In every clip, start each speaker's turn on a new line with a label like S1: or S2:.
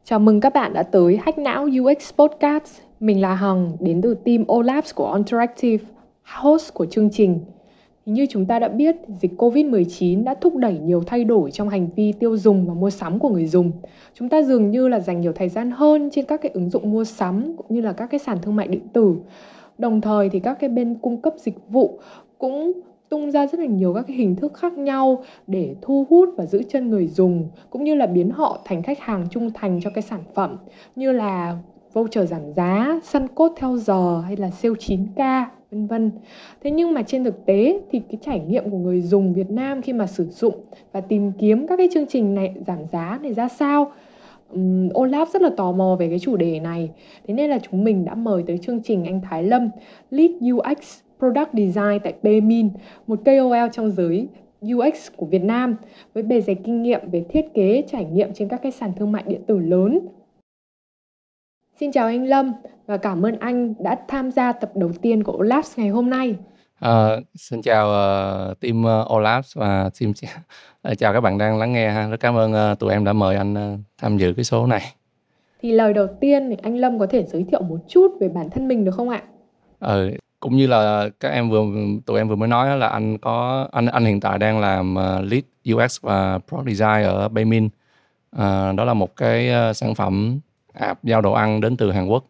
S1: Chào mừng các bạn đã tới Hack Não UX Podcast. Mình là Hằng, đến từ team OLabs của Onteractive, host của chương trình. Như chúng ta đã biết, dịch Covid-19 đã thúc đẩy nhiều thay đổi trong hành vi tiêu dùng và mua sắm của người dùng. Chúng ta dường như là dành nhiều thời gian hơn trên các cái ứng dụng mua sắm cũng như là các cái sàn thương mại điện tử. Đồng thời thì các cái bên cung cấp dịch vụ cũng tung ra rất là nhiều các cái hình thức khác nhau để thu hút và giữ chân người dùng, cũng như là biến họ thành khách hàng trung thành cho cái sản phẩm, như là voucher giảm giá, săn code theo giờ hay là sale 9K, vân vân. Thế nhưng mà trên thực tế thì cái trải nghiệm của người dùng Việt Nam khi mà sử dụng và tìm kiếm các cái chương trình này giảm giá này ra sao? Olaf rất là tò mò về cái chủ đề này. Thế nên là chúng mình đã mời tới chương trình anh Thái Lâm, Lead UX Product Design tại Paymin, một KOL trong giới UX của Việt Nam với bề dày kinh nghiệm về thiết kế trải nghiệm trên các cái sàn thương mại điện tử lớn. Xin chào anh Lâm và cảm ơn anh đã tham gia tập đầu tiên của Olaf ngày hôm nay.
S2: Xin chào team OLabs và chào các bạn đang lắng nghe ha. Rất cảm ơn tụi em đã mời anh tham dự cái số này.
S1: Thì lời đầu tiên thì anh Lâm có thể giới thiệu một chút về bản thân mình được không ạ?
S2: Cũng như là tụi em vừa mới nói là anh hiện tại đang làm lead UX và Product Design ở Baymin. Đó là một cái sản phẩm app giao đồ ăn đến từ Hàn Quốc.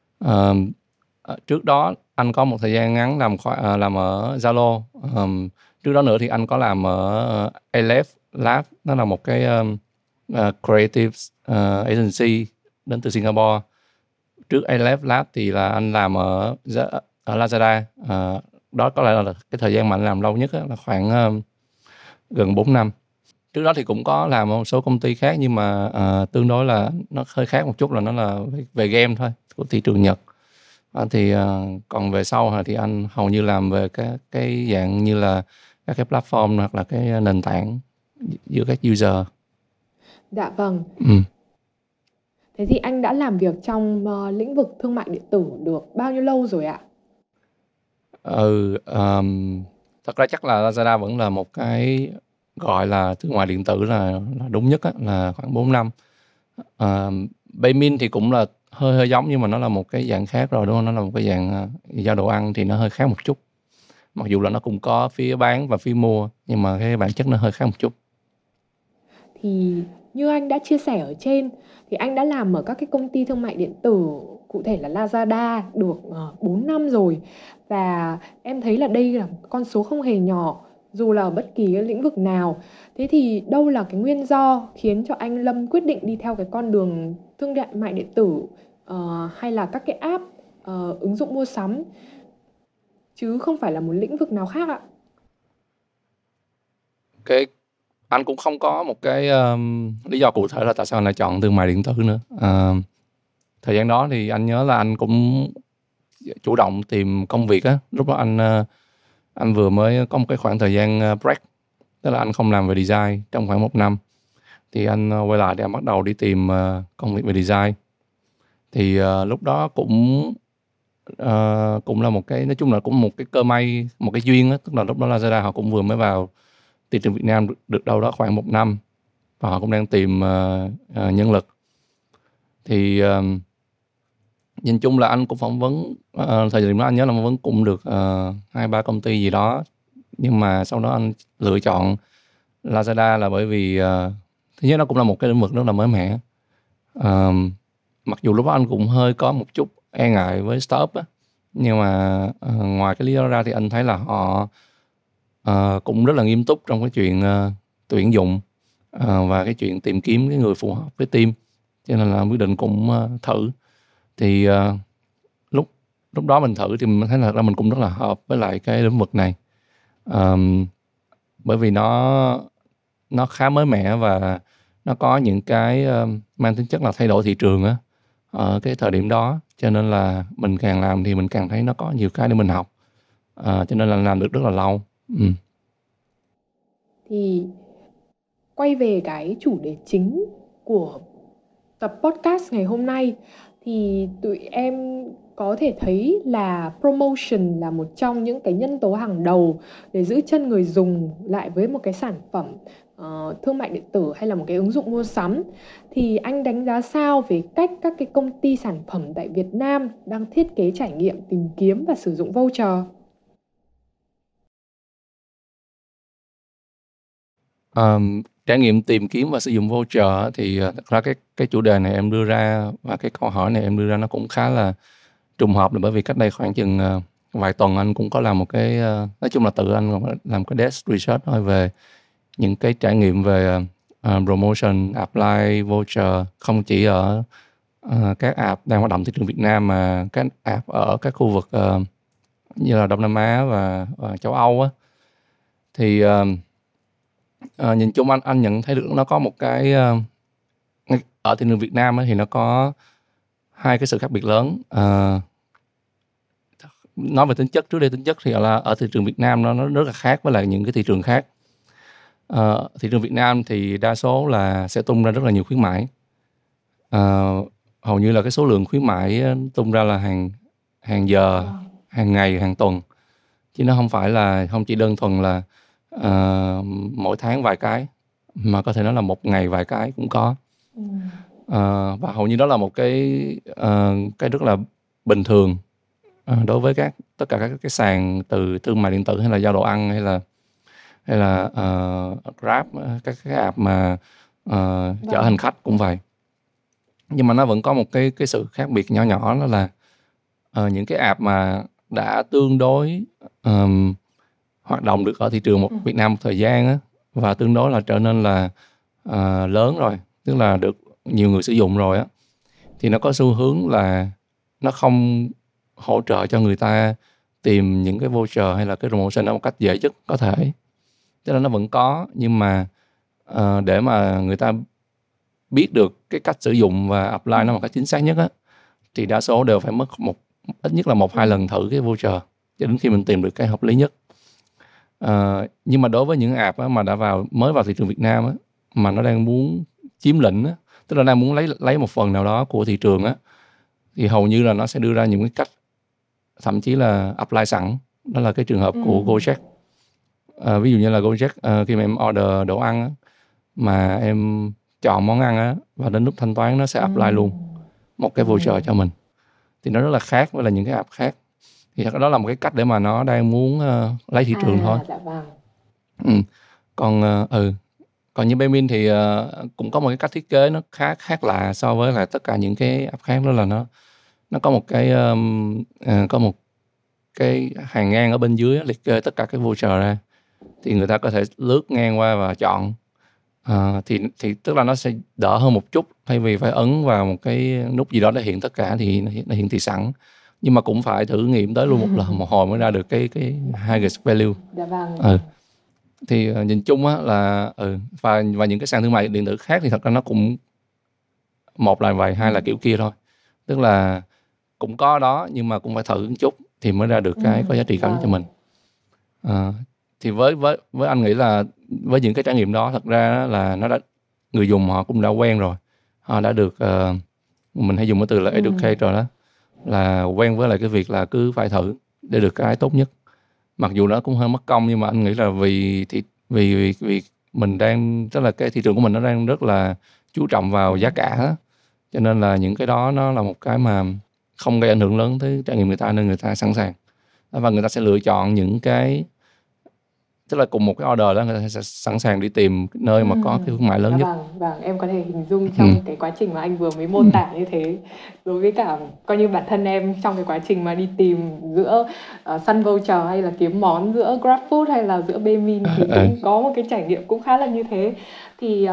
S2: Trước đó anh có một thời gian ngắn làm ở Zalo. Trước đó nữa thì anh có làm ở Aleph Lab, nó là một cái creative agency đến từ Singapore. Trước Aleph Lab thì là anh làm ở Lazada. Đó có lẽ là cái thời gian mà anh làm lâu nhất là khoảng gần 4 năm. Trước đó thì cũng có làm một số công ty khác, nhưng mà tương đối là nó hơi khác một chút, là nó là về game thôi, của thị trường Nhật. Còn về sau thì anh hầu như làm về cái dạng như là các cái platform hoặc là cái nền tảng giữa các user.
S1: Dạ vâng.
S2: Ừ.
S1: Thế thì anh đã làm việc trong lĩnh vực thương mại điện tử được bao nhiêu lâu rồi ạ?
S2: Thật ra chắc là Lazada vẫn là một cái gọi là thương mại điện tử là đúng nhất là khoảng 4 năm. Baymin thì cũng là hơi giống, nhưng mà nó là một cái dạng khác rồi, đúng không? Nó là một cái dạng giao đồ ăn thì nó hơi khác một chút. Mặc dù là nó cũng có phía bán và phía mua, nhưng mà cái bản chất nó hơi khác một chút.
S1: Thì như anh đã chia sẻ ở trên thì anh đã làm ở các cái công ty thương mại điện tử, cụ thể là Lazada được 4 năm rồi. Và em thấy là đây là một con số không hề nhỏ dù là ở bất kỳ cái lĩnh vực nào. Thế thì đâu là cái nguyên do khiến cho anh Lâm quyết định đi theo cái con đường thương mại điện tử, hay là các cái app, ứng dụng mua sắm, chứ không phải là một lĩnh vực nào khác ạ?
S2: Anh cũng không có một cái lý do cụ thể là tại sao anh lại chọn thương mại điện tử nữa. Thời gian đó thì anh nhớ là anh cũng chủ động tìm công việc á. Lúc đó anh vừa mới có một cái khoảng thời gian break, tức là anh không làm về design trong khoảng 1 năm. Thì anh quay lại để anh bắt đầu đi tìm công việc về design. Thì lúc đó cũng là một cái, nói chung là cũng một cái cơ may, một cái duyên á. Tức là lúc đó Lazada họ cũng vừa mới vào thị trường Việt Nam được đâu đó khoảng 1 năm, và họ cũng đang tìm nhân lực. Thì nhìn chung là anh cũng phỏng vấn, thời điểm đó anh nhớ là phỏng vấn cũng được 2-3 công ty gì đó. Nhưng mà sau đó anh lựa chọn Lazada là bởi vì thứ nhất nó cũng là một cái lĩnh vực rất là mới mẻ. Mặc dù lúc đó anh cũng hơi có một chút e ngại với startup á, nhưng mà ngoài cái lý do ra thì anh thấy là họ cũng rất là nghiêm túc trong cái chuyện tuyển dụng và cái chuyện tìm kiếm cái người phù hợp với team, cho nên là quyết định cũng thử. Thì lúc lúc đó mình thử thì mình thấy là mình cũng rất là hợp với lại cái lĩnh vực này. Bởi vì nó khá mới mẻ và nó có những cái mang tính chất là thay đổi thị trường á ở cái thời điểm đó, cho nên là mình càng làm thì mình càng thấy nó có nhiều cái để mình học, cho nên là làm được rất là lâu.
S1: Thì quay về cái chủ đề chính của tập podcast ngày hôm nay, thì tụi em có thể thấy là promotion là một trong những cái nhân tố hàng đầu để giữ chân người dùng lại với một cái sản phẩm thương mại điện tử hay là một cái ứng dụng mua sắm. Thì anh đánh giá sao về cách các cái công ty sản phẩm tại Việt Nam đang thiết kế trải nghiệm tìm kiếm và sử dụng voucher?
S2: Trải nghiệm tìm kiếm và sử dụng voucher á, thì thật ra cái chủ đề này em đưa ra và cái câu hỏi này em đưa ra nó cũng khá là trùng hợp, là bởi vì cách đây khoảng chừng vài tuần anh cũng có làm một cái nói chung là tự anh làm cái desk research thôi về những cái trải nghiệm về promotion, apply voucher, không chỉ ở các app đang hoạt động thị trường Việt Nam mà các app ở các khu vực như là Đông Nam Á và châu Âu á. Thì nhìn chung anh nhận thấy được nó có một cái ở thị trường Việt Nam á, thì nó có hai cái sự khác biệt lớn. Nói về tính chất trước đây, tính chất thì là ở thị trường Việt Nam nó rất là khác với lại những cái thị trường khác. Thị trường Việt Nam thì đa số là sẽ tung ra rất là nhiều khuyến mãi. Hầu như là cái số lượng khuyến mãi tung ra là hàng giờ, hàng ngày, hàng tuần, chứ nó không chỉ đơn thuần là mỗi tháng vài cái, mà có thể nói là một ngày vài cái cũng có. Và hầu như đó là một cái rất là bình thường đối với tất cả các cái sàn từ thương mại điện tử hay là giao đồ ăn hay là Grab, các cái app mà chở hành khách cũng vậy. Nhưng mà nó vẫn có một cái sự khác biệt nhỏ nhỏ, đó là những cái app mà đã tương đối hoạt động được ở thị trường Việt Nam một thời gian á, và tương đối là trở nên là lớn rồi, tức là được nhiều người sử dụng rồi á, thì nó có xu hướng là nó không hỗ trợ cho người ta tìm những cái voucher hay là cái promotion đó một cách dễ nhất có thể. Tức là nó vẫn có, nhưng mà để mà người ta biết được cái cách sử dụng và apply nó một cách chính xác nhất á, thì đa số đều phải mất ít nhất là 1-2 lần thử cái voucher cho đến khi mình tìm được cái hợp lý nhất. Nhưng mà đối với những app á, mà mới vào thị trường Việt Nam á, mà nó đang muốn chiếm lĩnh á, tức là đang muốn lấy một phần nào đó của thị trường á, thì hầu như là nó sẽ đưa ra những cái cách thậm chí là apply sẵn. Đó là cái trường hợp của Gojek. Ví dụ như là Gojek, khi mà em order đồ ăn á, mà em chọn món ăn á, và đến lúc thanh toán nó sẽ apply luôn một cái voucher cho mình. Thì nó rất là khác với là những cái app khác. Thì đó là một cái cách để mà nó đang muốn lấy thị trường thôi.
S1: Dạ vâng.
S2: Còn như Baemin thì cũng có một cái cách thiết kế nó khác lạ so với lại tất cả những cái app khác, đó là nó có một cái hàng ngang ở bên dưới liệt kê tất cả cái voucher ra, thì người ta có thể lướt ngang qua và chọn. Thì tức là nó sẽ đỡ hơn một chút, thay vì phải ấn vào một cái nút gì đó để hiện tất cả, thì nó hiển thị sẵn. Nhưng mà cũng phải thử nghiệm tới luôn một hồi mới ra được cái highest value.
S1: Dạ vâng.
S2: Thì nhìn chung á là và những cái sàn thương mại điện tử khác thì thật ra nó cũng một là vậy, hai là kiểu kia thôi. Tức là cũng có đó, nhưng mà cũng phải thử một chút thì mới ra được cái có giá trị cao nhất cho mình. Thì với anh nghĩ là với những cái trải nghiệm đó, thật ra là người dùng họ cũng đã quen rồi, họ đã được mình hay dùng cái từ là educate rồi đó, là quen với lại cái việc là cứ phải thử để được cái tốt nhất. Mặc dù nó cũng hơi mất công, nhưng mà anh nghĩ là vì mình đang, tức là cái thị trường của mình nó đang rất là chú trọng vào giá cả đó, cho nên là những cái đó nó là một cái mà không gây ảnh hưởng lớn tới trải nghiệm người ta, nên người ta sẵn sàng. Và người ta sẽ lựa chọn những cái, tức là cùng một cái order đó, người ta sẽ sẵn sàng đi tìm nơi mà có cái khuyến mại lớn nhất.
S1: Vâng, em có thể hình dung trong cái quá trình mà anh vừa mới mô tả như thế. Đối với cả coi như bản thân em, trong cái quá trình mà đi tìm giữa săn voucher hay là kiếm món, giữa GrabFood hay là giữa Baemin, thì cũng có một cái trải nghiệm cũng khá là như thế. Thì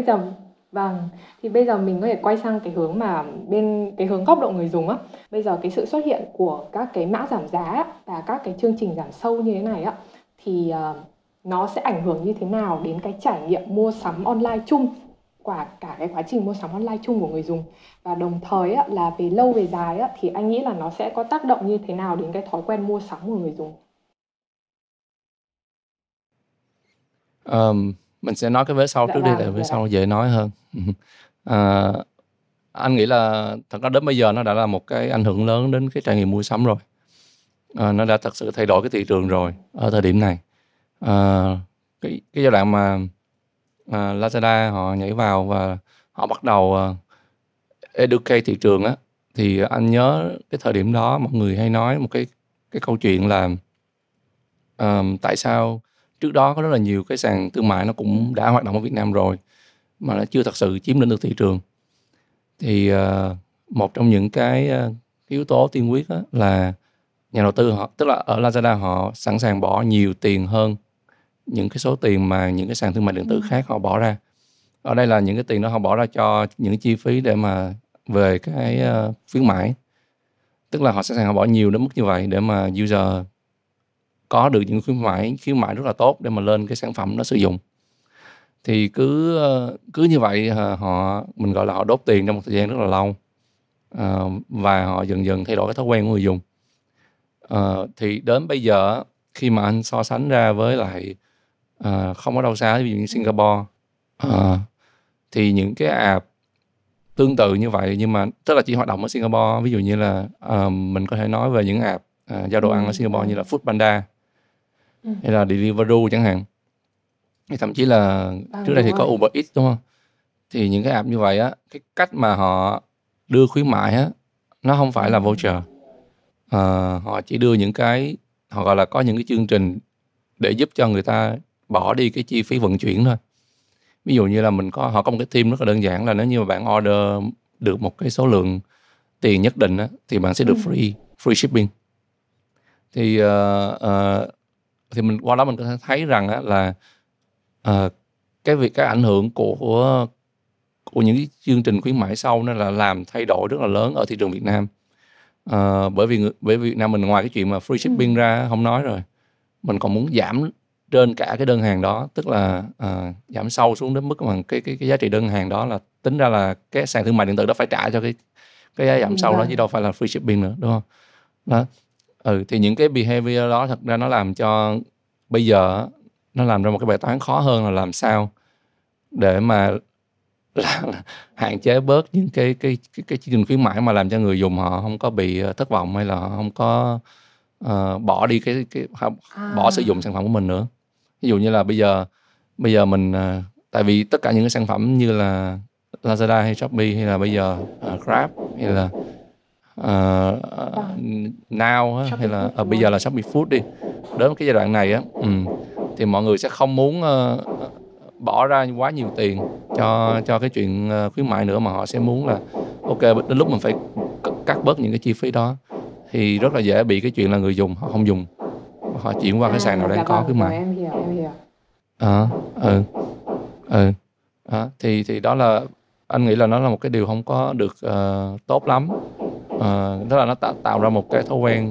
S1: bây giờ mình có thể quay sang cái hướng mà bên cái hướng góc độ người dùng á. Bây giờ cái sự xuất hiện của các cái mã giảm giá và các cái chương trình giảm sâu như thế này á, thì nó sẽ ảnh hưởng như thế nào đến cái trải nghiệm mua sắm online chung, cả cái quá trình mua sắm online chung của người dùng, và đồng thời á, là về lâu về dài á, thì anh nghĩ là nó sẽ có tác động như thế nào đến cái thói quen mua sắm của người dùng?
S2: Mình sẽ nói cái vế sau trước đi, tại vế sau dễ nói hơn. anh nghĩ là thật ra đến bây giờ nó đã là một cái ảnh hưởng lớn đến cái trải nghiệm mua sắm rồi. Nó đã thật sự thay đổi cái thị trường rồi ở thời điểm này. Cái giai đoạn mà Lazada họ nhảy vào và họ bắt đầu educate thị trường á, thì anh nhớ cái thời điểm đó mọi người hay nói một cái câu chuyện là tại sao trước đó có rất là nhiều cái sàn thương mại nó cũng đã hoạt động ở Việt Nam rồi mà nó chưa thật sự chiếm lĩnh được thị trường. Thì một trong những cái yếu tố tiên quyết đó là nhà đầu tư họ, tức là ở Lazada họ sẵn sàng bỏ nhiều tiền hơn những cái số tiền mà những cái sàn thương mại điện tử khác họ bỏ ra. Ở đây là những cái tiền đó họ bỏ ra cho những cái chi phí để mà về cái khuyến mãi, tức là họ sẵn sàng họ bỏ nhiều đến mức như vậy để mà user có được những khuyến mãi rất là tốt để mà lên cái sản phẩm nó sử dụng. Thì cứ như vậy mình gọi là họ đốt tiền trong một thời gian rất là lâu, và họ dần dần thay đổi cái thói quen của người dùng. Thì đến bây giờ khi mà anh so sánh ra với lại không có đâu xa, ví dụ như Singapore, thì những cái app tương tự như vậy nhưng mà tức là chỉ hoạt động ở Singapore, ví dụ như là mình có thể nói về những app giao đồ ăn ở Singapore như là Foodpanda hay là Deliveroo chẳng hạn, hay thậm chí là trước đây thì có Uber Eats, đúng không? Thì những cái app như vậy á, cái cách mà họ đưa khuyến mại á, nó không phải là voucher. Họ chỉ đưa những cái, họ gọi là có những cái chương trình để giúp cho người ta bỏ đi cái chi phí vận chuyển thôi. Ví dụ như là họ có một cái team rất là đơn giản là nếu như mà bạn order được một cái số lượng tiền nhất định á, thì bạn sẽ được free shipping. Thì mình qua đó mình có thể thấy rằng á, là cái ảnh hưởng của những cái chương trình khuyến mãi sau nó là làm thay đổi rất là lớn ở thị trường Việt Nam. Bởi vì Việt Nam mình ngoài cái chuyện mà free shipping ra không nói rồi, mình còn muốn giảm trên cả cái đơn hàng đó, tức là giảm sâu xuống đến mức mà cái giá trị đơn hàng đó là tính ra là cái sàn thương mại điện tử đó phải trả cho cái giá giảm sâu đó, chứ đâu phải là free shipping nữa, đúng không? Đó. Thì những cái behavior đó thật ra nó làm cho bây giờ nó làm ra một cái bài toán khó hơn là làm sao để mà hạn chế bớt những cái chương trình khuyến mãi mà làm cho người dùng họ không có bị thất vọng hay là họ không có bỏ đi bỏ sử dụng sản phẩm của mình nữa. Ví dụ như là bây giờ mình tại vì tất cả những cái sản phẩm như là Lazada hay Shopee hay là bây giờ Grab hay là Now hay là bây giờ là Shopee Food đi, đến cái giai đoạn này á, thì mọi người sẽ không muốn bỏ ra quá nhiều tiền cho cái chuyện khuyến mại nữa, mà họ sẽ muốn là ok, đến lúc mình phải cắt bớt những cái chi phí đó, thì rất là dễ bị cái chuyện là người dùng họ không dùng, họ chuyển qua cái sàn nào đang có khuyến mại.
S1: Em hiểu.
S2: Thì đó là anh nghĩ là nó là một cái điều không có được tốt lắm. Tức là nó tạo ra một cái thói quen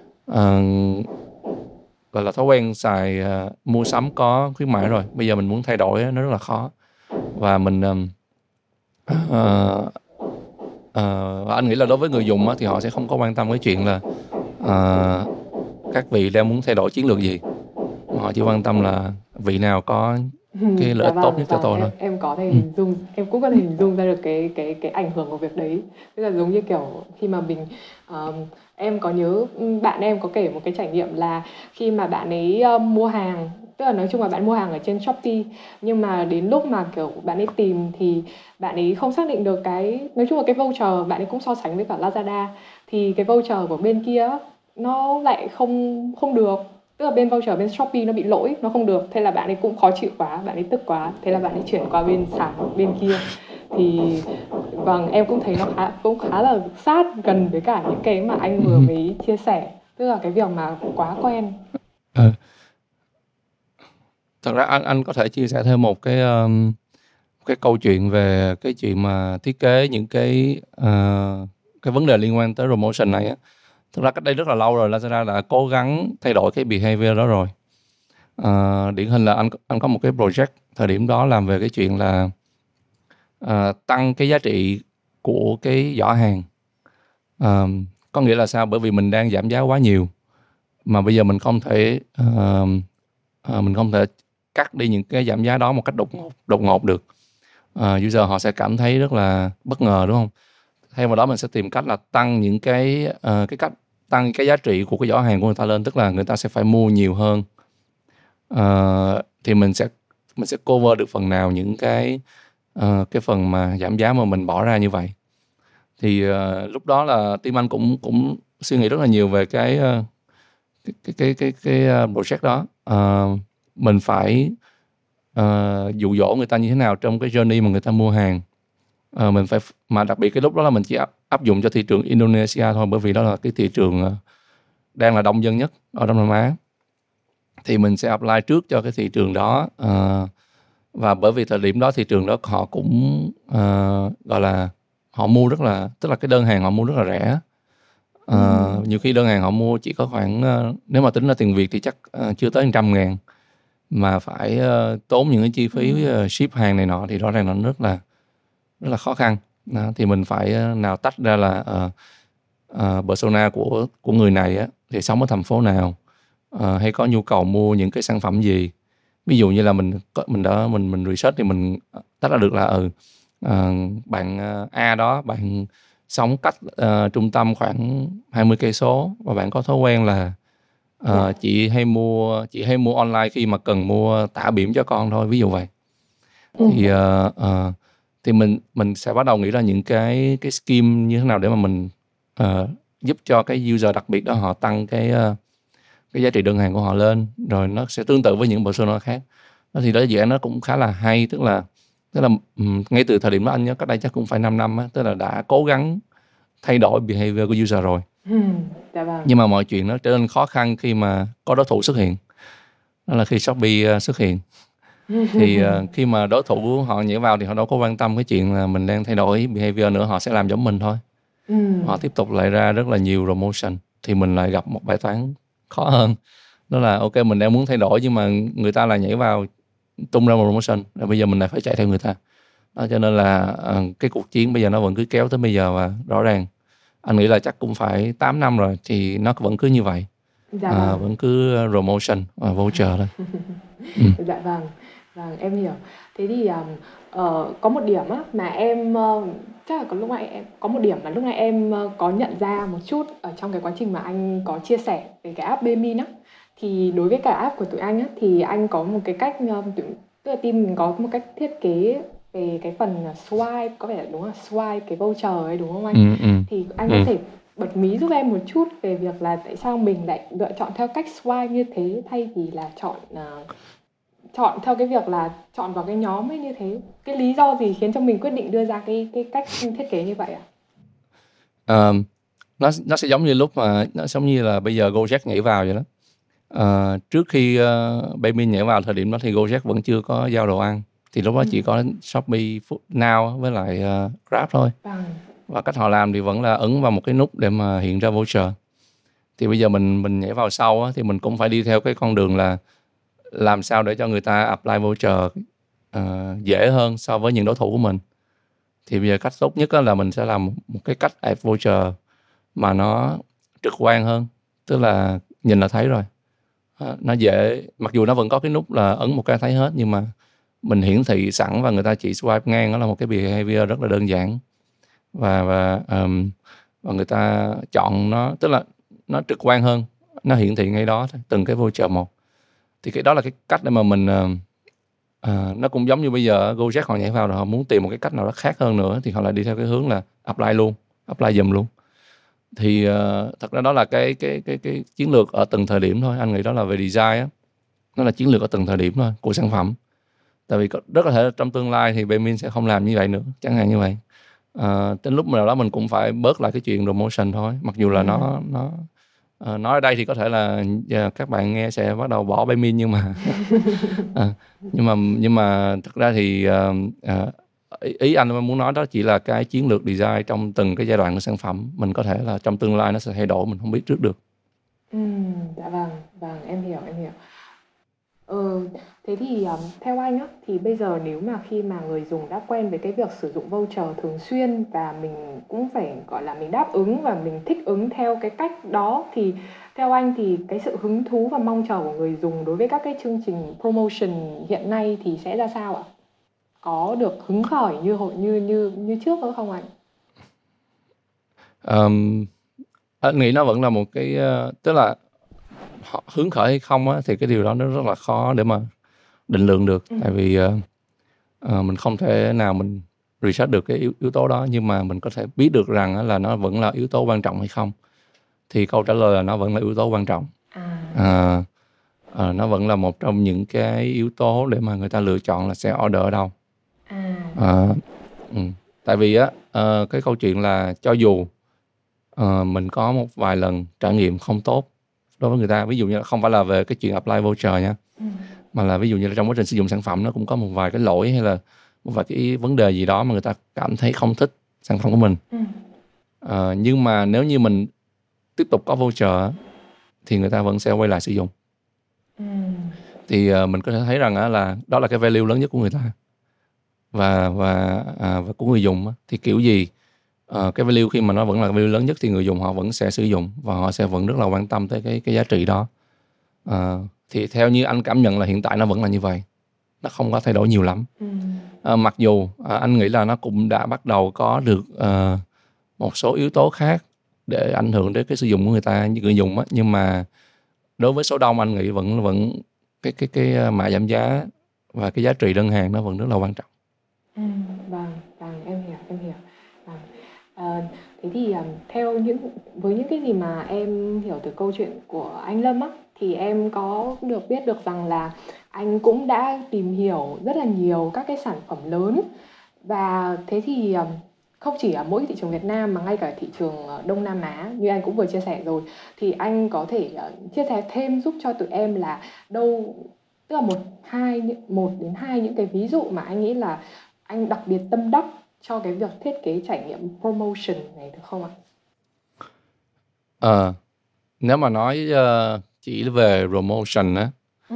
S2: gọi là thói quen xài mua sắm có khuyến mãi rồi. Bây giờ mình muốn thay đổi nó rất là khó. Và mình và anh nghĩ là đối với người dùng thì họ sẽ không có quan tâm cái chuyện là các vị đang muốn thay đổi chiến lược gì. Họ chỉ quan tâm là vị nào có cái lợi ích tốt nhất cho tôi thôi.
S1: Em có thể hình dung, em cũng có thể hình dung ra được cái ảnh hưởng của việc đấy. Tức là giống như kiểu khi mà mình em có nhớ bạn em có kể một cái trải nghiệm là khi mà bạn ấy mua hàng, tức là nói chung là bạn mua hàng ở trên Shopee, nhưng mà đến lúc mà kiểu bạn ấy tìm thì bạn ấy không xác định được nói chung là cái voucher, bạn ấy cũng so sánh với cả Lazada thì cái voucher của bên kia nó lại không được, tức là bên voucher bên Shopee nó bị lỗi, nó không được. Thế là bạn ấy cũng khó chịu quá, bạn ấy tức quá, thế là bạn ấy chuyển qua bên sàn bên kia. Thì vâng, em cũng thấy nó cũng khá là sát gần với cả những cái mà anh vừa mới chia sẻ, tức là cái việc mà quá quen.
S2: Thật ra anh có thể chia sẻ thêm một cái câu chuyện về cái chuyện mà thiết kế những cái vấn đề liên quan tới promotion này á. Thực ra cách đây rất là lâu rồi Lazada đã cố gắng thay đổi cái behavior đó rồi. Điển hình là anh có một cái project thời điểm đó làm về cái chuyện là tăng cái giá trị của cái giỏ hàng. Có nghĩa là sao? Bởi vì mình đang giảm giá quá nhiều mà bây giờ mình không thể cắt đi những cái giảm giá đó một cách đột ngột được, user họ sẽ cảm thấy rất là bất ngờ, đúng không? Thay vào đó mình sẽ tìm cách là tăng những cái cách tăng cái giá trị của cái giỏ hàng của người ta lên, tức là người ta sẽ phải mua nhiều hơn. Thì mình sẽ cover được phần nào những cái phần mà giảm giá mà mình bỏ ra như vậy. Thì lúc đó là team anh cũng suy nghĩ rất là nhiều về cái project đó. Mình phải dụ dỗ người ta như thế nào trong cái journey mà người ta mua hàng. Mình phải, mà đặc biệt cái lúc đó là mình chỉ áp dụng cho thị trường Indonesia thôi, bởi vì đó là cái thị trường đang là đông dân nhất ở Đông Nam Á. Thì mình sẽ apply trước cho cái thị trường đó. Và bởi vì thời điểm đó thị trường đó họ cũng gọi là họ mua rất là, tức là cái đơn hàng họ mua rất là rẻ. Nhiều khi đơn hàng họ mua chỉ có khoảng nếu mà tính ra tiền Việt thì chắc chưa tới 100.000, mà phải tốn những cái chi phí ship hàng này nọ, thì rõ ràng nó rất là khó khăn. Đó, thì mình phải nào tách ra là persona của người này á, thì sống ở thành phố nào, hay có nhu cầu mua những cái sản phẩm gì. Ví dụ như là mình research thì mình tách ra được là bạn A đó, bạn sống cách trung tâm khoảng 20 cây số, và bạn có thói quen là chị hay mua online khi mà cần mua tã bỉm cho con thôi, ví dụ vậy. Thì mình sẽ bắt đầu nghĩ ra những cái scheme như thế nào để mà mình giúp cho cái user đặc biệt đó họ tăng cái giá trị đơn hàng của họ lên, rồi nó sẽ tương tự với những persona khác. Đó, thì đó dự án nó cũng khá là hay, tức là ngay từ thời điểm đó anh nhớ cách đây chắc cũng phải 5 năm á, tức là đã cố gắng thay đổi behavior của user rồi.
S1: Dạ vâng.
S2: Nhưng mà mọi chuyện nó trở nên khó khăn khi mà có đối thủ xuất hiện. Đó là khi Shopee xuất hiện. Thì khi mà đối thủ họ nhảy vào thì họ đâu có quan tâm cái chuyện là mình đang thay đổi behavior nữa, họ sẽ làm giống mình thôi. Họ tiếp tục lại ra rất là nhiều promotion, thì mình lại gặp một bài toán khó hơn. Đó là ok, mình đang muốn thay đổi nhưng mà người ta lại nhảy vào tung ra một promotion, rồi bây giờ mình lại phải chạy theo người ta. Đó, cho nên là cái cuộc chiến bây giờ nó vẫn cứ kéo tới bây giờ, và rõ ràng anh nghĩ là chắc cũng phải 8 năm rồi thì nó vẫn cứ như vậy. Vẫn cứ promotion và voucher thôi.
S1: Dạ vâng, em hiểu. Thế thì có một điểm á mà em chắc là có một điểm mà lúc này em có nhận ra một chút ở trong cái quá trình mà anh có chia sẻ về cái app Baemin á. Thì đối với cả app của tụi anh á, thì anh có một cái cách, tức là team mình có một cách thiết kế về cái phần swipe, có vẻ là đúng là swipe cái voucher ấy, đúng không anh? Thì anh có thể bật mí giúp em một chút về việc là tại sao mình lại lựa chọn theo cách swipe như thế, thay vì là chọn theo cái việc là chọn vào cái nhóm ấy như thế. Cái lý do gì khiến cho mình quyết định đưa ra cái cách thiết kế như vậy ạ?
S2: Nó sẽ giống như lúc mà nó giống như là bây giờ Gojek nhảy vào vậy đó. Trước khi Baemin nhảy vào thời điểm đó thì Gojek vẫn chưa có giao đồ ăn, thì lúc đó chỉ có Shopee Food Now với lại Grab thôi. Và cách họ làm thì vẫn là ấn vào một cái nút để mà hiện ra voucher. Thì bây giờ mình nhảy vào sau á, thì mình cũng phải đi theo cái con đường là làm sao để cho người ta apply voucher dễ hơn so với những đối thủ của mình. Thì bây giờ cách tốt nhất là mình sẽ làm một cái cách add voucher mà nó trực quan hơn, tức là nhìn là thấy rồi. Nó dễ, mặc dù nó vẫn có cái nút là ấn một cái thấy hết, nhưng mà mình hiển thị sẵn và người ta chỉ swipe ngang, đó là một cái behavior rất là đơn giản. Và người ta chọn nó, tức là nó trực quan hơn, nó hiển thị ngay đó từng cái voucher một. Thì cái đó là cái cách để mà mình nó cũng giống như bây giờ Gojek họ nhảy vào rồi họ muốn tìm một cái cách nào đó khác hơn nữa, thì họ lại đi theo cái hướng là apply dùm luôn. Thì thật ra đó là cái chiến lược ở từng thời điểm thôi. Anh nghĩ đó là về design á, nó là chiến lược ở từng thời điểm thôi của sản phẩm. Tại vì rất có thể trong tương lai thì Baemin sẽ không làm như vậy nữa, chẳng hạn như vậy. Đến lúc nào đó mình cũng phải bớt lại cái chuyện promotion thôi. Mặc dù là nó nói ở đây thì có thể là các bạn nghe sẽ bắt đầu bỏ Baemin, nhưng mà nhưng mà thật ra thì ý anh muốn nói đó chỉ là cái chiến lược design trong từng cái giai đoạn của sản phẩm. Mình có thể là trong tương lai nó sẽ thay đổi, mình không biết trước được.
S1: Dạ vâng, em hiểu. Thế thì theo anh á, thì bây giờ nếu mà khi mà người dùng đã quen với cái việc sử dụng voucher thường xuyên, và mình cũng phải gọi là mình đáp ứng và mình thích ứng theo cái cách đó, thì theo anh thì cái sự hứng thú và mong chờ của người dùng đối với các cái chương trình promotion hiện nay thì sẽ ra sao ạ? có được hứng khởi như trước nữa không anh?
S2: Anh nghĩ nó vẫn là một cái tức là họ hứng khởi hay không á, thì cái điều đó nó rất là khó để mà định lượng được. Tại vì mình không thể nào mình research được cái yếu tố đó, nhưng mà mình có thể biết được rằng á, là nó vẫn là yếu tố quan trọng hay không. Thì câu trả lời là nó vẫn là yếu tố quan trọng. Nó vẫn là một trong những cái yếu tố để mà người ta lựa chọn là sẽ order ở đâu. Tại vì á cái câu chuyện là cho dù mình có một vài lần trải nghiệm không tốt đối với người ta, ví dụ như là không phải là về cái chuyện apply voucher nha, mà là ví dụ như là trong quá trình sử dụng sản phẩm nó cũng có một vài cái lỗi hay là một vài cái vấn đề gì đó mà người ta cảm thấy không thích sản phẩm của mình. Nhưng mà nếu như mình tiếp tục có voucher thì người ta vẫn sẽ quay lại sử dụng. Thì mình có thể thấy rằng là đó là cái value lớn nhất của người ta và của người dùng. Thì kiểu gì cái value khi mà nó vẫn là value lớn nhất thì người dùng họ vẫn sẽ sử dụng và họ sẽ vẫn rất là quan tâm tới cái giá trị đó. Thì theo như anh cảm nhận là hiện tại nó vẫn là như vậy, nó không có thay đổi nhiều lắm. Mặc dù anh nghĩ là nó cũng đã bắt đầu có được một số yếu tố khác để ảnh hưởng đến cái sử dụng của người dùng á, nhưng mà đối với số đông anh nghĩ vẫn cái mã giảm giá và cái giá trị đơn hàng nó vẫn rất là quan trọng.
S1: Vâng, em hiểu. Thế thì với những cái gì mà em hiểu từ câu chuyện của anh Lâm á, thì em có được biết được rằng là anh cũng đã tìm hiểu rất là nhiều các cái sản phẩm lớn. Và thế thì không chỉ ở mỗi thị trường Việt Nam mà ngay cả thị trường Đông Nam Á như anh cũng vừa chia sẻ rồi, thì anh có thể chia sẻ thêm giúp cho tụi em là tức là một đến hai những cái ví dụ mà anh nghĩ là anh đặc biệt tâm đắc cho cái việc thiết kế trải nghiệm promotion này được không ạ?
S2: Nếu mà nói chỉ về promotion á,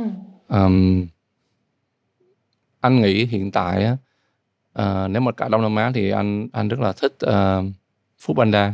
S2: anh nghĩ hiện tại á, nếu mà cả Đông Nam Á thì anh rất là thích Foodpanda.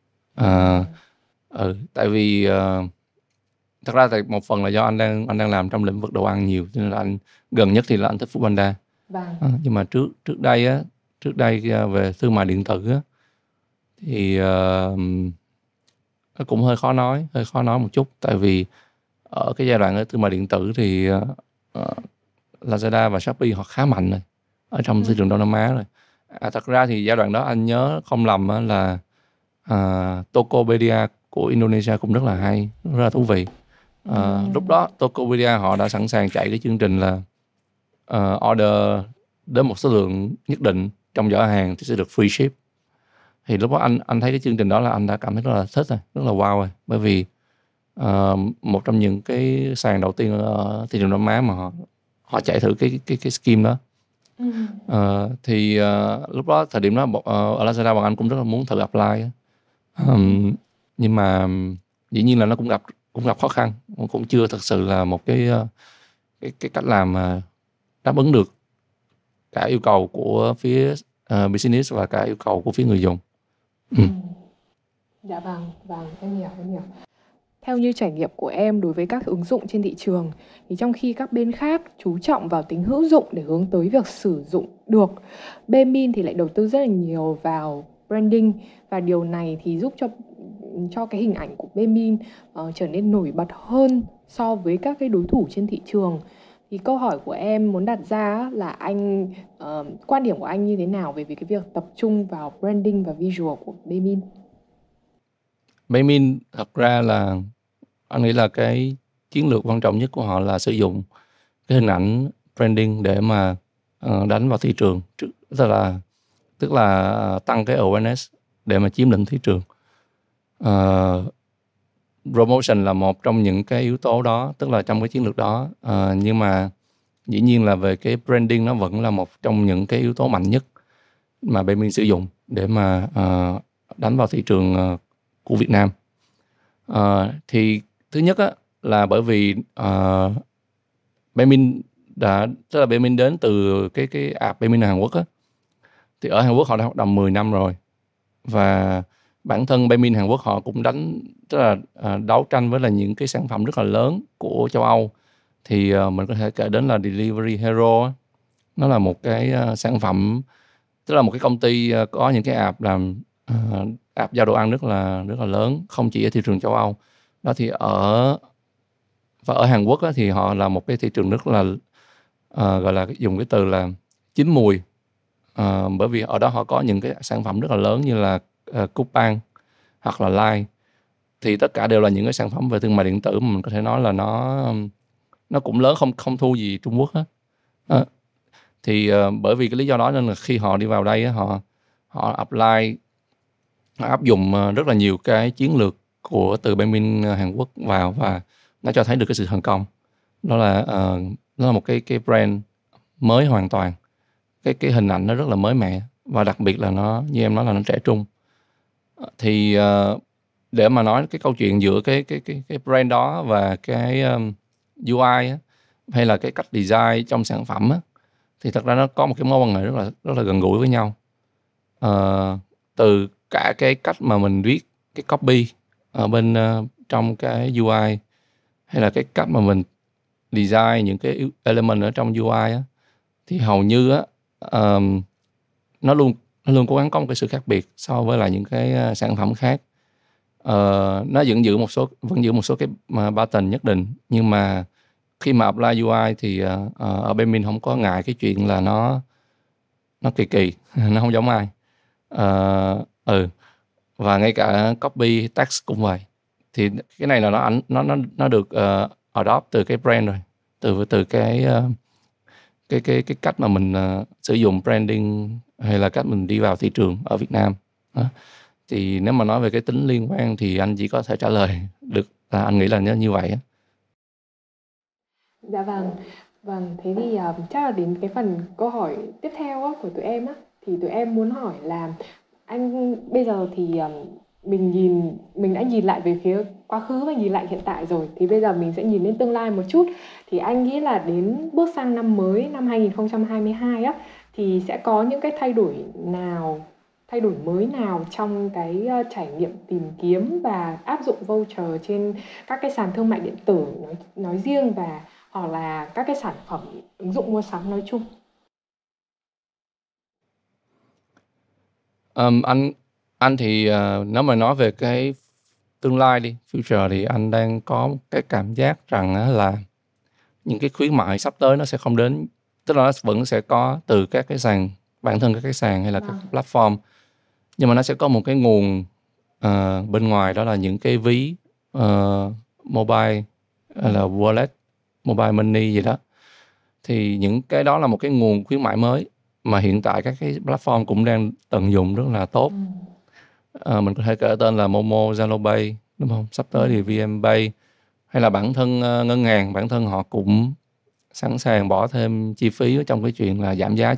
S2: Tại vì thật ra tại một phần là do anh đang làm trong lĩnh vực đồ ăn nhiều, cho nên là anh gần nhất thì là anh thích Foodpanda. Nhưng mà trước đây về thương mại điện tử á, thì nó cũng hơi khó nói một chút. Tại vì ở cái giai đoạn thương mại điện tử thì Lazada và Shopee họ khá mạnh rồi ở trong thị trường Đông Nam Á rồi. Thật ra thì giai đoạn đó anh nhớ không lầm là Tokopedia của Indonesia cũng rất là hay, rất là thú vị. Lúc đó Tokopedia họ đã sẵn sàng chạy cái chương trình là order đến một số lượng nhất định trong giỏ hàng thì sẽ được free ship. Thì lúc đó anh thấy cái chương trình đó là anh đã cảm thấy rất là thích rồi, rất là wow rồi. Bởi vì một trong những cái sàn đầu tiên ở thị trường Đông Nam Á mà họ chạy thử cái scheme đó. Thì lúc đó thời điểm đó ở Lazada bọn anh cũng rất là muốn thử apply. Nhưng mà dĩ nhiên là nó cũng gặp khó khăn, cũng chưa thực sự là một cái cách làm đáp ứng được cả yêu cầu của phía business và cả yêu cầu của phía người dùng.
S1: Dạ vâng, em hiểu. Theo như trải nghiệm của em đối với các ứng dụng trên thị trường, thì trong khi các bên khác chú trọng vào tính hữu dụng để hướng tới việc sử dụng được, Baemin thì lại đầu tư rất là nhiều vào branding, và điều này thì giúp cho cái hình ảnh của Baemin trở nên nổi bật hơn so với các cái đối thủ trên thị trường. Thì câu hỏi của em muốn đặt ra là quan điểm của anh như thế nào về cái việc tập trung vào branding và visual của Baemin?
S2: Baemin thật ra là anh nghĩ là cái chiến lược quan trọng nhất của họ là sử dụng cái hình ảnh branding để mà đánh vào thị trường, tức là tăng cái awareness để mà chiếm lĩnh thị trường. Promotion là một trong những cái yếu tố đó, tức là trong cái chiến lược đó. Nhưng mà dĩ nhiên là về cái branding nó vẫn là một trong những cái yếu tố mạnh nhất mà Baemin sử dụng để mà đánh vào thị trường của Việt Nam. Thì thứ nhất á, là bởi vì Baemin đến từ cái app Baemin ở Hàn Quốc á. Thì ở Hàn Quốc họ đã hoạt động 10 năm rồi, và bản thân Baemin Hàn Quốc họ cũng đấu tranh với là những cái sản phẩm rất là lớn của châu Âu. Thì mình có thể kể đến là Delivery Hero, Nó là một cái sản phẩm, tức là một cái công ty có những cái app làm app giao đồ ăn rất là lớn, không chỉ ở thị trường châu Âu. Đó thì ở Hàn Quốc á, thì họ là một cái thị trường rất là gọi là dùng cái từ là chín mùi. Bởi vì ở đó họ có những cái sản phẩm rất là lớn như là Coupang hoặc là Line, thì tất cả đều là những cái sản phẩm về thương mại điện tử mà mình có thể nói là nó cũng lớn, không thua gì Trung Quốc hết. Thì bởi vì cái lý do đó nên là khi họ đi vào đây á, họ apply, họ áp dụng rất là nhiều cái chiến lược của từ bên Hàn Quốc vào, và nó cho thấy được cái sự thành công. Đó là nó là một cái brand mới hoàn toàn, cái hình ảnh nó rất là mới mẻ, và đặc biệt là nó, như em nói là nó trẻ trung. Thì để mà nói cái câu chuyện giữa cái brand đó và cái UI á, hay là cái cách design trong sản phẩm á, thì thật ra nó có một cái mối quan hệ rất là gần gũi với nhau. Từ cả cái cách mà mình viết cái copy ở bên trong cái UI, hay là cái cách mà mình design những cái element ở trong UI á, thì hầu như á nó luôn cố gắng có một cái sự khác biệt so với lại những cái sản phẩm khác. Nó vẫn giữ một số cái pattern nhất định, nhưng mà khi mà apply UI thì ở bên mình không có ngại cái chuyện là nó kỳ nó không giống ai. Và ngay cả copy text cũng vậy. Thì cái này là nó được adopt từ cái brand rồi, từ cái cách mà mình sử dụng branding, hay là cách mình đi vào thị trường ở Việt Nam đó. Thì nếu mà nói về cái tính liên quan thì anh chỉ có thể trả lời được là anh nghĩ là như vậy á.
S1: Dạ vâng, thế thì chắc là đến cái phần câu hỏi tiếp theo á, của tụi em á, thì tụi em muốn hỏi là anh bây giờ thì mình đã nhìn lại về phía quá khứ và nhìn lại hiện tại rồi, thì bây giờ mình sẽ nhìn lên tương lai một chút. Thì anh nghĩ là đến bước sang năm mới, năm 2022 á, thì sẽ có những cái thay đổi mới nào trong cái trải nghiệm tìm kiếm và áp dụng voucher trên các cái sàn thương mại điện tử nói riêng, và hoặc là các cái sản phẩm ứng dụng mua sắm nói chung?
S2: Anh thì nếu mà nói về cái tương lai đi, future, thì anh đang có cái cảm giác rằng á, là những cái khuyến mại sắp tới nó sẽ không đến, tức là nó vẫn sẽ có từ các cái sàn, bản thân các cái sàn hay là các platform, nhưng mà nó sẽ có một cái nguồn bên ngoài, đó là những cái ví mobile, hay là wallet, mobile money gì đó. Thì những cái đó là một cái nguồn khuyến mại mới mà hiện tại các cái platform cũng đang tận dụng rất là tốt. Mình có thể kể tên là Momo, Zalo Pay, đúng không? Sắp tới thì VNPay, hay là bản thân ngân hàng, bản thân họ cũng sẵn sàng bỏ thêm chi phí trong cái chuyện là giảm giá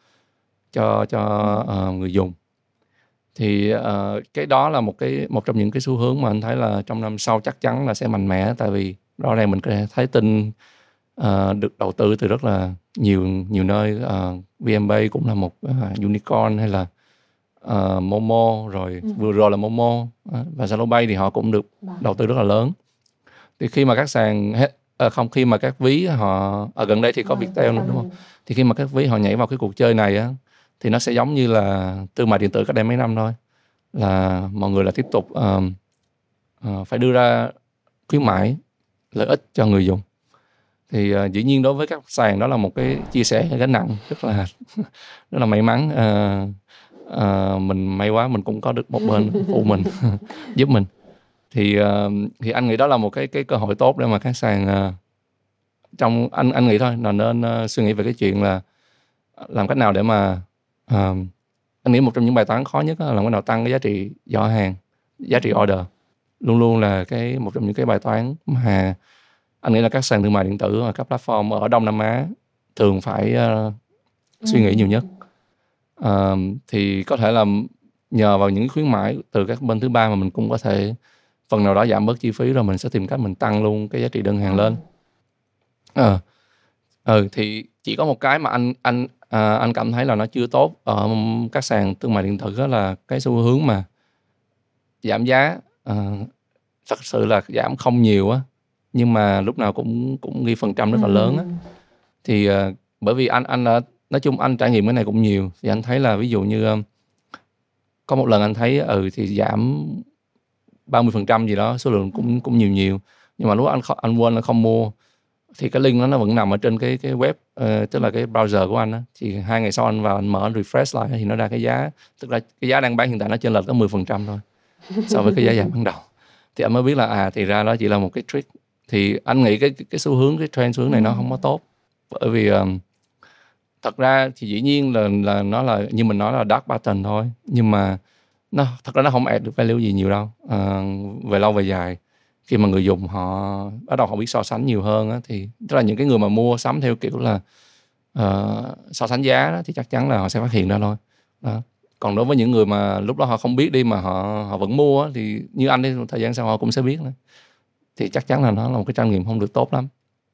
S2: cho người dùng. Thì cái đó là một trong những cái xu hướng mà anh thấy là trong năm sau chắc chắn là sẽ mạnh mẽ, tại vì rõ ràng mình có thể thấy tin được đầu tư từ rất là nhiều nơi. VNPay cũng là một unicorn, hay là Momo, rồi vừa rồi là Momo, và Zalo Pay thì họ cũng được đầu tư rất là lớn. Thì khi mà các sàn khi mà các ví họ ở gần đây thì có Viettel nữa, đúng không? Thì khi mà các ví họ nhảy vào cái cuộc chơi này á, thì nó sẽ giống như là thương mại điện tử cách đây mấy năm thôi, là mọi người là tiếp tục phải đưa ra khuyến mãi lợi ích cho người dùng. Thì dĩ nhiên đối với các sàn đó là một cái chia sẻ gánh nặng rất là may mắn. Mình may quá, mình cũng có được một bên phụ mình giúp mình. Thì anh nghĩ đó là một cái cơ hội tốt để mà các sàn trong anh nghĩ thôi là nên suy nghĩ về cái chuyện là làm cách nào để mà anh nghĩ một trong những bài toán khó nhất là làm cách nào tăng cái giá trị giỏ hàng, giá trị order, luôn luôn là một trong những cái bài toán mà anh nghĩ là các sàn thương mại điện tử và các platform ở Đông Nam Á thường phải suy nghĩ nhiều nhất. Thì có thể là nhờ vào những khuyến mãi từ các bên thứ ba mà mình cũng có thể phần nào đó giảm bớt chi phí, rồi mình sẽ tìm cách mình tăng luôn cái giá trị đơn hàng lên. Thì chỉ có một cái mà anh cảm thấy là nó chưa tốt ở các sàn thương mại điện tử, đó là cái xu hướng mà giảm giá. Thật sự là giảm không nhiều á, nhưng mà lúc nào cũng ghi phần trăm rất là lớn á. Thì bởi vì anh đã nói chung anh trải nghiệm cái này cũng nhiều, thì anh thấy là ví dụ như có một lần anh thấy thì giảm 30% gì đó, số lượng cũng nhiều, nhưng mà lúc anh quên là không mua, thì cái link nó vẫn nằm ở trên cái web, tức là cái browser của anh á. Thì 2 ngày sau anh vào anh mở anh refresh lại thì nó ra cái giá, tức là cái giá đang bán hiện tại nó chênh lệch có 10% thôi so với cái giá giảm ban đầu. Thì anh mới biết là thì ra đó chỉ là một cái trick. Thì anh nghĩ cái xu hướng, cái trend xu hướng này nó không có tốt, bởi vì thật ra thì dĩ nhiên là nó là như mình nói là dark pattern thôi, nhưng mà thật ra nó không add được value gì nhiều đâu. Về lâu về dài, khi mà người dùng họ bắt đầu họ biết so sánh nhiều hơn á, thì tức là những cái người mà mua sắm theo kiểu là so sánh giá đó, thì chắc chắn là họ sẽ phát hiện ra thôi đó. Còn đối với những người mà lúc đó họ không biết đi mà họ vẫn mua á, thì như anh đi, thời gian sau họ cũng sẽ biết nữa. Thì chắc chắn là nó là một cái trải nghiệm không được tốt lắm.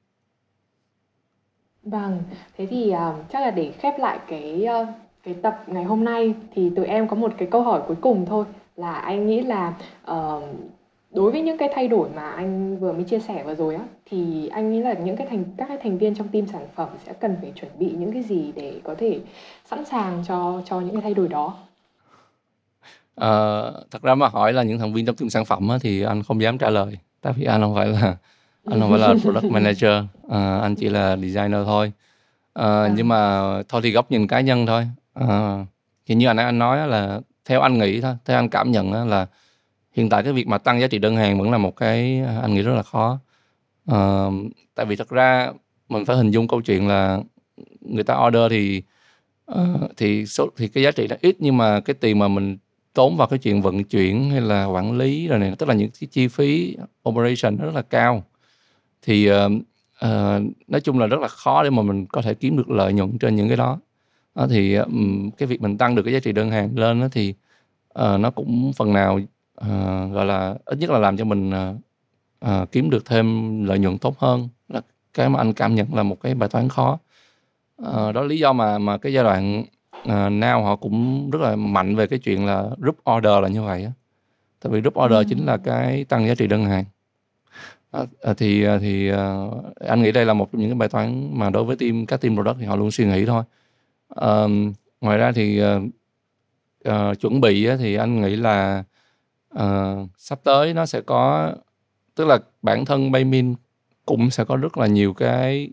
S1: Vâng, thế thì chắc là để khép lại cái tập ngày hôm nay thì tụi em có một cái câu hỏi cuối cùng thôi, là anh nghĩ là đối với những cái thay đổi mà anh vừa mới chia sẻ vừa rồi á, thì anh nghĩ là các cái thành viên trong team sản phẩm sẽ cần phải chuẩn bị những cái gì để có thể sẵn sàng cho những cái thay đổi đó.
S2: Thật ra mà hỏi là những thành viên trong team sản phẩm á, thì anh không dám trả lời, tại vì anh không phải là product manager, anh chỉ là designer thôi. Nhưng mà thôi thì góc nhìn cá nhân thôi. Thì như anh nói á, là theo anh nghĩ thôi, theo anh cảm nhận á, là hiện tại cái việc mà tăng giá trị đơn hàng vẫn là một cái anh nghĩ rất là khó. Tại vì thật ra mình phải hình dung câu chuyện là người ta order thì cái giá trị nó ít, nhưng mà cái tiền mà mình tốn vào cái chuyện vận chuyển hay là quản lý rồi này, tức là những cái chi phí operation nó rất là cao. Thì nói chung là rất là khó để mà mình có thể kiếm được lợi nhuận trên những cái đó. Thì cái việc mình tăng được cái giá trị đơn hàng lên đó, thì nó cũng phần nào gọi là ít nhất là làm cho mình kiếm được thêm lợi nhuận tốt hơn, là cái mà anh cảm nhận là một cái bài toán khó. Đó là lý do mà cái giai đoạn Now họ cũng rất là mạnh về cái chuyện là group order là như vậy á. Tại vì group order chính là cái tăng giá trị đơn hàng. Thì anh nghĩ đây là một trong những cái bài toán mà đối với các team product thì họ luôn suy nghĩ thôi. Ngoài ra thì chuẩn bị á, thì anh nghĩ là sắp tới nó sẽ có, tức là bản thân Paymin cũng sẽ có rất là nhiều cái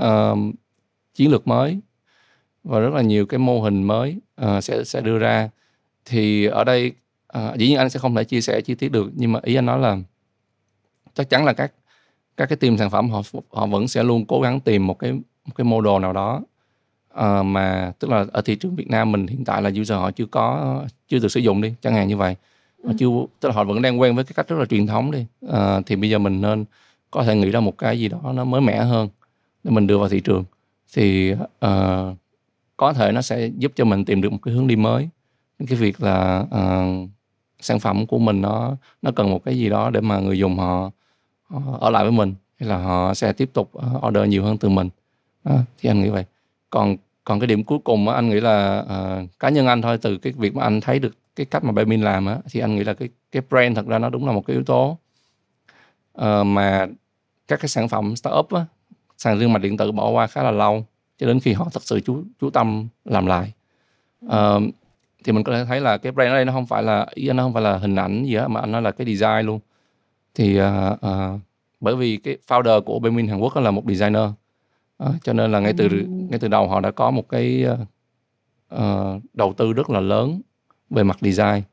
S2: chiến lược mới và rất là nhiều cái mô hình mới sẽ đưa ra. Thì ở đây dĩ nhiên anh sẽ không thể chia sẻ chi tiết được, nhưng mà ý anh nói là chắc chắn là các cái team sản phẩm họ vẫn sẽ luôn cố gắng tìm một cái model nào đó mà tức là ở thị trường Việt Nam mình hiện tại là user họ chưa được sử dụng đi, chẳng hạn như vậy. Tức là họ vẫn đang quen với cái cách rất là truyền thống đi. Thì bây giờ mình nên có thể nghĩ ra một cái gì đó nó mới mẻ hơn để mình đưa vào thị trường. Thì có thể nó sẽ giúp cho mình tìm được một cái hướng đi mới. Cái việc là sản phẩm của mình nó cần một cái gì đó để mà người dùng họ ở lại với mình, hay là họ sẽ tiếp tục order nhiều hơn từ mình. Thì anh nghĩ vậy. Còn cái điểm cuối cùng á, anh nghĩ là cá nhân anh thôi, từ cái việc mà anh thấy được cái cách mà Paymin làm á, thì anh nghĩ là cái brand thật ra nó đúng là một cái yếu tố mà các cái sản phẩm startup á, sàn thương mại điện tử bỏ qua khá là lâu, cho đến khi họ thật sự chú tâm làm lại. Thì mình có thể thấy là cái brand ở đây nó không phải là hình ảnh gì á, mà anh nói là cái design luôn. Thì bởi vì cái founder của Paymin Hàn Quốc là một designer, cho nên là ngay từ đầu họ đã có một cái đầu tư rất là lớn về mặt design.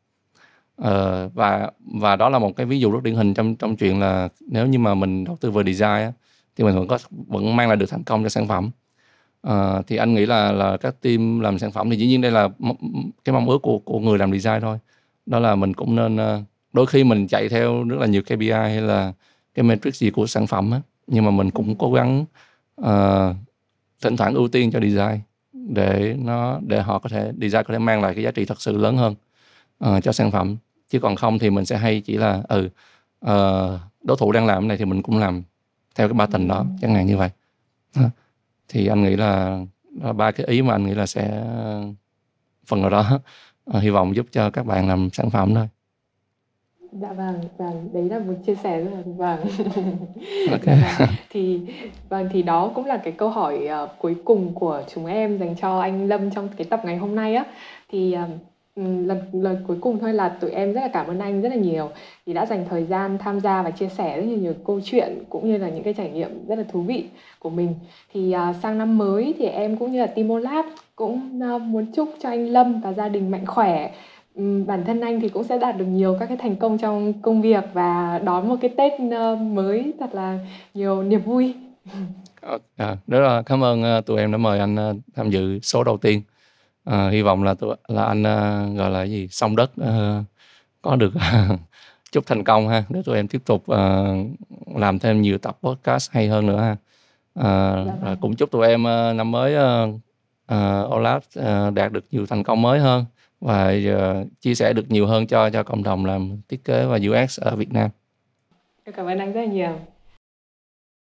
S2: Và đó là một cái ví dụ rất điển hình trong chuyện là nếu như mà mình đầu tư vào design á, thì mình vẫn mang lại được thành công cho sản phẩm. Thì anh nghĩ là các team làm sản phẩm thì dĩ nhiên đây là cái mong ước của người làm design thôi. Đó là mình cũng nên đôi khi mình chạy theo rất là nhiều KPI hay là cái metric gì của sản phẩm á, nhưng mà mình cũng cố gắng thỉnh thoảng ưu tiên cho design để họ có thể design có thể mang lại cái giá trị thật sự lớn hơn cho sản phẩm. Chứ còn không thì mình sẽ hay chỉ là đối thủ đang làm cái này thì mình cũng làm theo cái pattern đó, chẳng hạn như vậy. Thì anh nghĩ là ba cái ý mà anh nghĩ là sẽ phần nào đó hy vọng giúp cho các bạn làm sản phẩm thôi.
S1: Dạ vâng, đấy là một chia sẻ rất là vâng.
S2: Ok.
S1: Dạ thì thì đó cũng là cái câu hỏi cuối cùng của chúng em dành cho anh Lâm trong cái tập ngày hôm nay á. Thì lần cuối cùng thôi là tụi em rất là cảm ơn anh rất là nhiều vì đã dành thời gian tham gia và chia sẻ rất là nhiều câu chuyện cũng như là những cái trải nghiệm rất là thú vị của mình. Thì sang năm mới thì em cũng như là Team Olap cũng muốn chúc cho anh Lâm và gia đình mạnh khỏe. Bản thân anh thì cũng sẽ đạt được nhiều các cái thành công trong công việc và đón một cái Tết mới thật là nhiều niềm vui.
S2: Rất là cảm ơn tụi em đã mời anh tham dự số đầu tiên. Hy vọng là anh gọi là cái gì song đất có được chúc thành công ha, để tụi em tiếp tục làm thêm nhiều tập podcast hay hơn nữa ha.
S1: Dạ
S2: Rồi
S1: vâng.
S2: cũng chúc tụi em năm mới Olap đạt được nhiều thành công mới hơn và chia sẻ được nhiều hơn cho cộng đồng làm thiết kế và UX ở Việt Nam.
S1: Em cảm ơn anh rất là nhiều.